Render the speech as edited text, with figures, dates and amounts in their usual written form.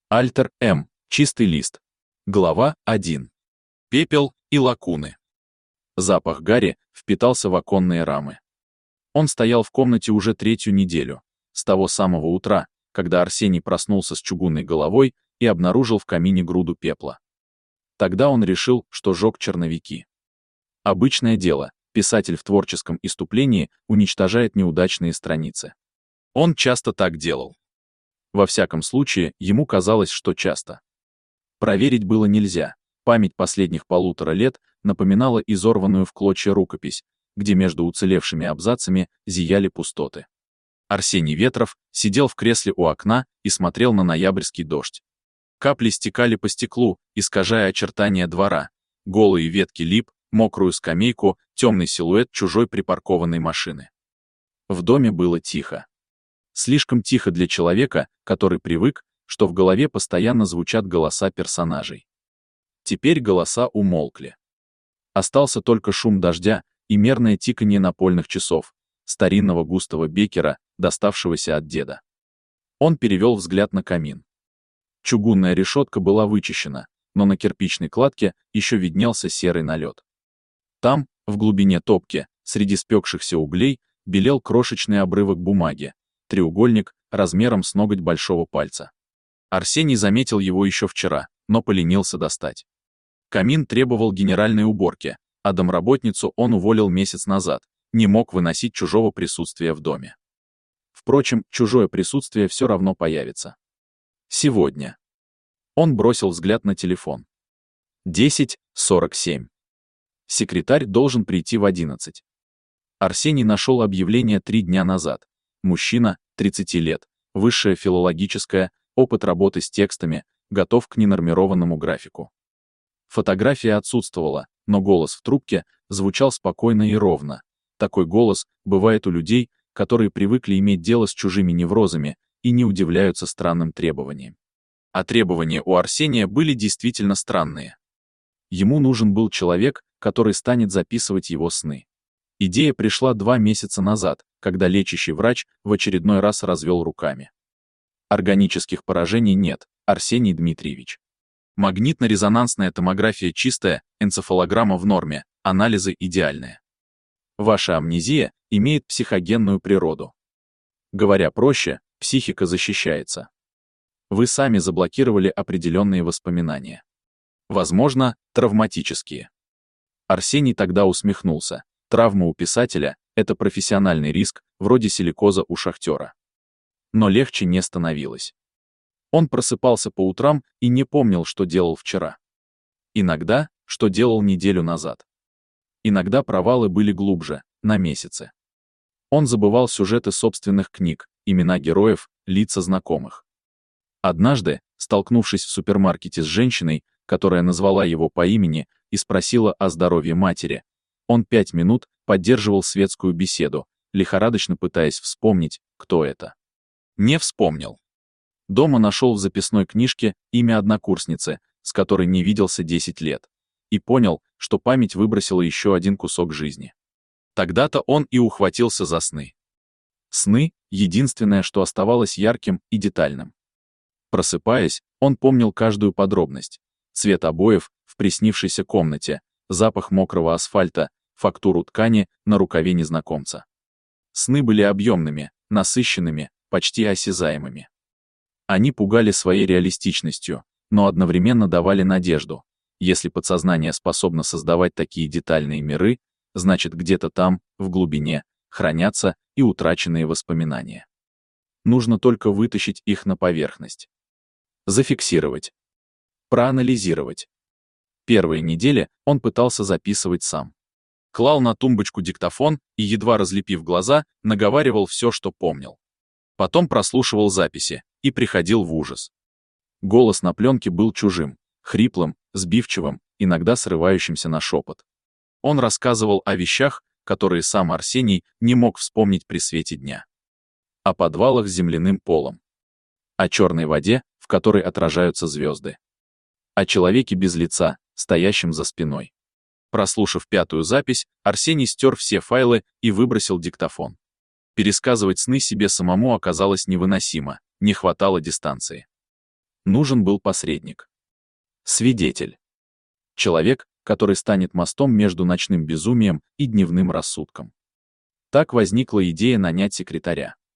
Альтер М. Чистый лист. Глава 1. Пепел и лакуны. Запах гари впитался в оконные рамы. Он стоял в комнате уже третью неделю, с того самого утра, когда Арсений проснулся с чугунной головой и обнаружил в камине груду пепла. Тогда он решил, что жег черновики. Обычное дело, писатель в творческом исступлении уничтожает неудачные страницы. Он часто так делал. Во всяком случае, ему казалось, что часто. Проверить было нельзя. Память последних 1,5 лет напоминала изорванную в клочья рукопись, где между уцелевшими абзацами зияли пустоты. Арсений Ветров сидел в кресле у окна и смотрел на ноябрьский дождь. Капли стекали по стеклу, искажая очертания двора, голые ветки лип, мокрую скамейку, темный силуэт чужой припаркованной машины. В доме было тихо. Слишком тихо для человека, который привык, что в голове постоянно звучат голоса персонажей. Теперь голоса умолкли. Остался только шум дождя и мерное тиканье напольных часов, старинного густого Беккера, доставшегося от деда. Он перевел взгляд на камин. Чугунная решетка была вычищена, но на кирпичной кладке еще виднелся серый налет. Там, в глубине топки, среди спекшихся углей, белел крошечный обрывок бумаги, треугольник размером с ноготь большого пальца. Арсений заметил его еще вчера, но поленился достать. Камин требовал генеральной уборки, а домработницу он уволил месяц назад, не мог выносить чужого присутствия в доме. Впрочем, чужое присутствие все равно появится. Сегодня. Он бросил взгляд на телефон. 10:47. Секретарь должен прийти в 11. Арсений нашел объявление 3 дня назад. Мужчина, 30 лет, высшее филологическое, опыт работы с текстами, готов к ненормированному графику. Фотография отсутствовала, но голос в трубке звучал спокойно и ровно. Такой голос бывает у людей, которые привыкли иметь дело с чужими неврозами и не удивляются странным требованиям. А требования у Арсения были действительно странные. Ему нужен был человек, который станет записывать его сны. Идея пришла 2 месяца назад, когда лечащий врач в очередной раз развел руками. Органических поражений нет, Арсений Дмитриевич. Магнитно-резонансная томография чистая, энцефалограмма в норме, анализы идеальные. Ваша амнезия имеет психогенную природу. Говоря проще, психика защищается. Вы сами заблокировали определенные воспоминания. Возможно, травматические. Арсений тогда усмехнулся. Травма у писателя — это профессиональный риск, вроде силикоза у шахтера. Но легче не становилось. Он просыпался по утрам и не помнил, что делал вчера. Иногда, что делал неделю назад. Иногда провалы были глубже, на месяцы. Он забывал сюжеты собственных книг, имена героев, лица знакомых. Однажды, столкнувшись в супермаркете с женщиной, которая назвала его по имени и спросила о здоровье матери, он 5 минут поддерживал светскую беседу, лихорадочно пытаясь вспомнить, кто это. Не вспомнил. Дома нашел в записной книжке имя однокурсницы, с которой не виделся 10 лет, и понял, что память выбросила еще один кусок жизни. Тогда-то он и ухватился за сны. Сны — единственное, что оставалось ярким и детальным. Просыпаясь, он помнил каждую подробность. Цвет обоев в приснившейся комнате, запах мокрого асфальта, фактуру ткани на рукаве незнакомца. Сны были объемными, насыщенными, почти осязаемыми. Они пугали своей реалистичностью, но одновременно давали надежду. Если подсознание способно создавать такие детальные миры, значит где-то там, в глубине, хранятся и утраченные воспоминания. Нужно только вытащить их на поверхность. Зафиксировать. Проанализировать. Первые недели он пытался записывать сам. Клал на тумбочку диктофон и, едва разлепив глаза, наговаривал все, что помнил. Потом прослушивал записи и приходил в ужас. Голос на пленке был чужим, хриплым, сбивчивым, иногда срывающимся на шепот. Он рассказывал о вещах, которые сам Арсений не мог вспомнить при свете дня. О подвалах с земляным полом. О черной воде, в которой отражаются звезды. О человеке без лица, стоящем за спиной. Прослушав 5-ю запись, Арсений стер все файлы и выбросил диктофон. Пересказывать сны себе самому оказалось невыносимо, не хватало дистанции. Нужен был посредник. Свидетель. Человек, который станет мостом между ночным безумием и дневным рассудком. Так возникла идея нанять секретаря.